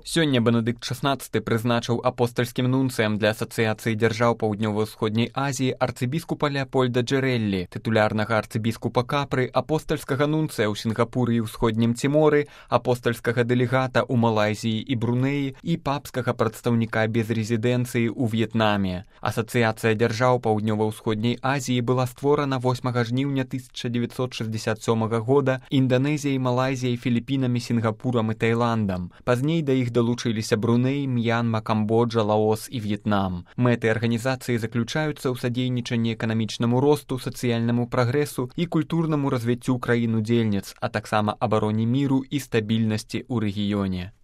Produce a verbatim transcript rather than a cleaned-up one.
Сёння Бенедыкт шаснаццаты прызначыў апостальскім нунцыям для Асацыяцыі дзяржаў Паўднёва-ўсходняй Азіі арцыбіскупа Леапольда Джерэллі, тытулярнага арцыбіскупа Капры, апостальскага нунцыя ў Сінгапуры і ўсходнім Ціморы, апостальскага дэлегата ў Малайзіі і Брунеі і папскага прадстаўніка без рэзідэнцыі ў В'етнаме. Асацыяцыя дзяржаў Паўднёва-ўсходняй Азіі была створана восьмага жніўня тысяча дзевяцьсот шэсцьдзесят сёмага года Інданезіяй, Малайзіяй, Філіпінамі, Сінгапурам і Таіландам. Пазней да іх далучыліся Бруней, М'янма, Камбоджа, Лаос і В'етнам. Мэты арганізацыі заключаюцца ў садзейнічанні эканамічнаму росту, сацыяльнаму прагрэсу і культурнаму развіццю краін-удзельніц, а таксама абароне міру і стабільнасці ў рэгіёне.